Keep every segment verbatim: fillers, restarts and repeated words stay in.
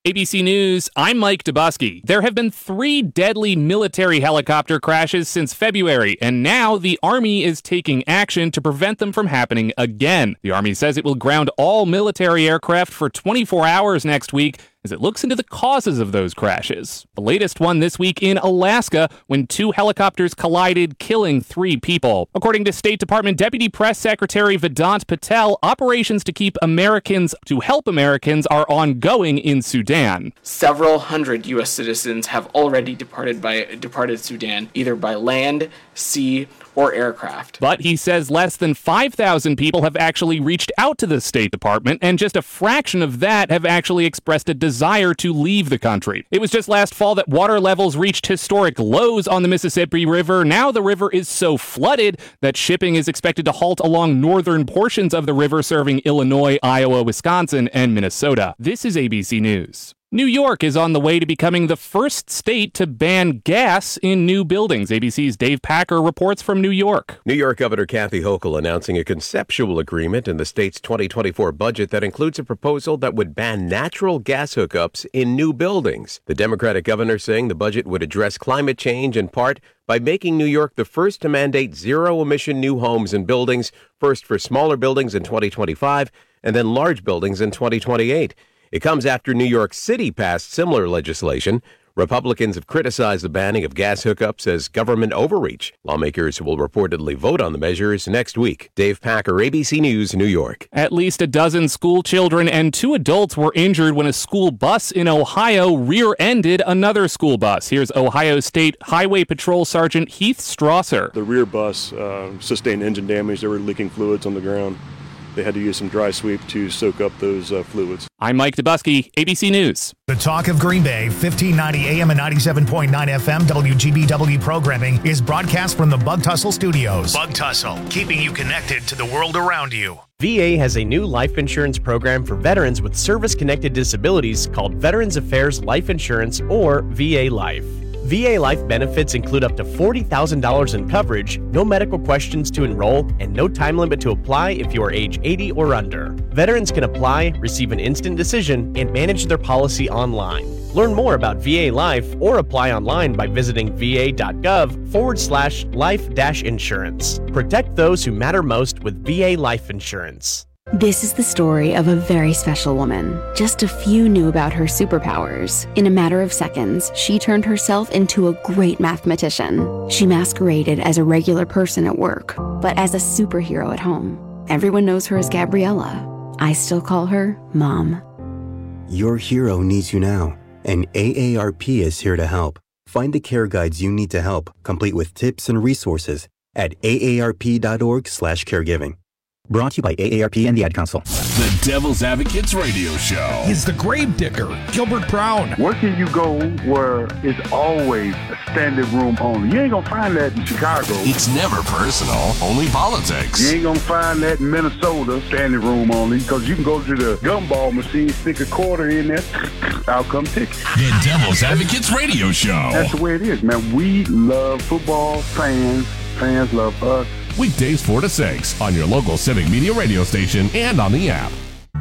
A B C News, I'm Mike Dubusky. There have been three deadly military helicopter crashes since February, and now the Army is taking action to prevent them from happening again. The Army says it will ground all military aircraft for twenty-four hours next week as it looks into the causes of those crashes. The latest one this week in Alaska, when two helicopters collided, killing three people. According to State Department Deputy Press Secretary Vedant Patel, operations to keep Americans, to help Americans are ongoing in Sudan. Several hundred U S citizens have already departed by departed Sudan, either by land, sea, or aircraft. But he says less than five thousand people have actually reached out to the State Department, and just a fraction of that have actually expressed a desire to leave the country. It was just last fall that water levels reached historic lows on the Mississippi River. Now the river is so flooded that shipping is expected to halt along northern portions of the river, serving Illinois, Iowa, Wisconsin, and Minnesota. This is A B C News. New York is on the way to becoming the first state to ban gas in new buildings. A B C's Dave Packer reports from New York. New York Governor Kathy Hochul announcing a conceptual agreement in the state's twenty twenty-four budget that includes a proposal that would ban natural gas hookups in new buildings. The Democratic governor saying the budget would address climate change in part by making New York the first to mandate zero-emission new homes and buildings, first for smaller buildings in twenty twenty-five and then large buildings in twenty twenty-eight. It comes after New York City passed similar legislation. Republicans have criticized the banning of gas hookups as government overreach. Lawmakers will reportedly vote on the measures next week. Dave Packer, A B C News, New York. At least a dozen school children and two adults were injured when a school bus in Ohio rear-ended another school bus. Here's Ohio State Highway Patrol Sergeant Heath Strasser. The rear bus uh, sustained engine damage. There were leaking fluids on the ground. They had to use some dry sweep to soak up those uh, fluids. I'm Mike Dubusky, A B C News. The Talk of Green Bay, fifteen ninety A M and ninety-seven point nine F M W G B W programming is broadcast from the Bug Tussle Studios. Bug Tussle, keeping you connected to the world around you. V A has a new life insurance program for veterans with service-connected disabilities called Veterans Affairs Life Insurance, or V A Life. V A Life benefits include up to forty thousand dollars in coverage, no medical questions to enroll, and no time limit to apply if you are age eighty or under. Veterans can apply, receive an instant decision, and manage their policy online. Learn more about V A Life or apply online by visiting va.gov forward slash life dash insurance. Protect those who matter most with V A Life Insurance. This is the story of a very special woman. Just a few knew about her superpowers. In a matter of seconds, she turned herself into a great mathematician. She masqueraded as a regular person at work, but as a superhero at home. Everyone knows her as Gabriella. I still call her Mom. Your hero needs you now, and A A R P is here to help. Find the care guides you need to help, complete with tips and resources at aarp.org slash caregiving. Brought to you by A A R P and the Ad Council. The Devil's Advocates Radio Show. He's the gravedigger, Gilbert Brown. Where can you go where it's always a standing room only? You ain't gonna find that in Chicago. It's never personal, only politics. You ain't gonna find that in Minnesota, standing room only, because you can go to the gumball machine, stick a quarter in there, out come ticket. The Devil's Advocates Radio Show. That's the way it is, man. We love football, fans, fans love us. Weekdays four to six on your local Civic Media radio station and on the app.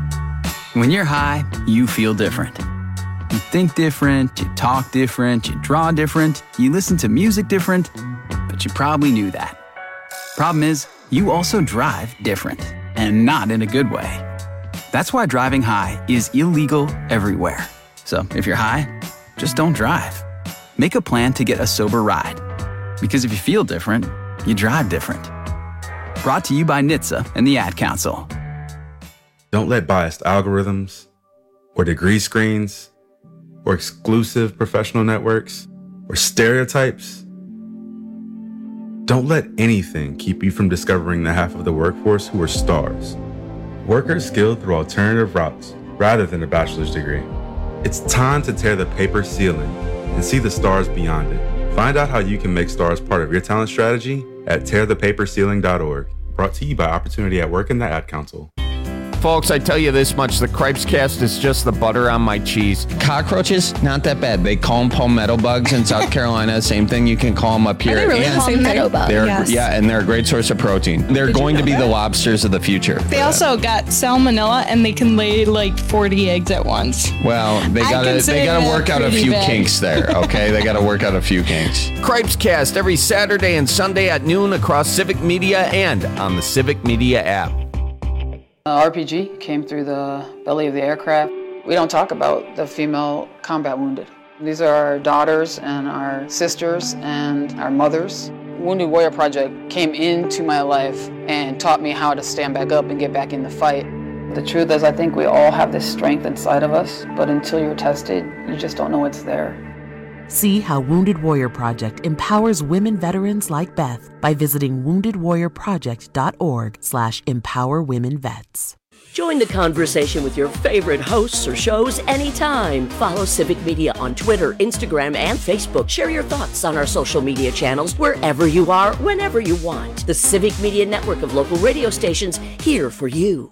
When you're high, you feel different. You think different, you talk different, you draw different, you listen to music different, but you probably knew that. Problem is, you also drive different, and not in a good way. That's why driving high is illegal everywhere. So if you're high, just don't drive. Make a plan to get a sober ride. Because if you feel different, you drive different. Brought to you by N H T S A and the Ad Council. Don't let biased algorithms or degree screens or exclusive professional networks or stereotypes. Don't let anything keep you from discovering the half of the workforce who are stars. Workers skilled through alternative routes rather than a bachelor's degree. It's time to tear the paper ceiling and see the stars beyond it. Find out how you can make stars part of your talent strategy at tear the paper ceiling dot org. Brought to you by Opportunity at Work and the Ad Council. Folks, I tell you this much, the Cripes Cast is just the butter on my cheese. Cockroaches, not that bad. They call them palmetto bugs in South Carolina. Same thing, you can call them up here. Are they really and palmetto bugs? they're, Yes. Yeah, and they're a great source of protein. They're Did you going to know be that? the lobsters of the future. They also got salmonella, and they can lay like forty eggs at once. Well, they I gotta consider they gotta that work out a pretty few bad. kinks there, okay? They gotta work out a few kinks. Cripes Cast every Saturday and Sunday at noon across Civic Media and on the Civic Media app. Uh, R P G came through the belly of the aircraft. We don't talk about the female combat wounded. These are our daughters and our sisters and our mothers. Wounded Warrior Project came into my life and taught me how to stand back up and get back in the fight. The truth is, I think we all have this strength inside of us, but until you're tested, you just don't know it's there. See how Wounded Warrior Project empowers women veterans like Beth by visiting wounded warrior project dot org slash empower women vets. Join the conversation with your favorite hosts or shows anytime. Follow Civic Media on Twitter, Instagram, and Facebook. Share your thoughts on our social media channels wherever you are, whenever you want. The Civic Media network of local radio stations here for you.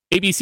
A B C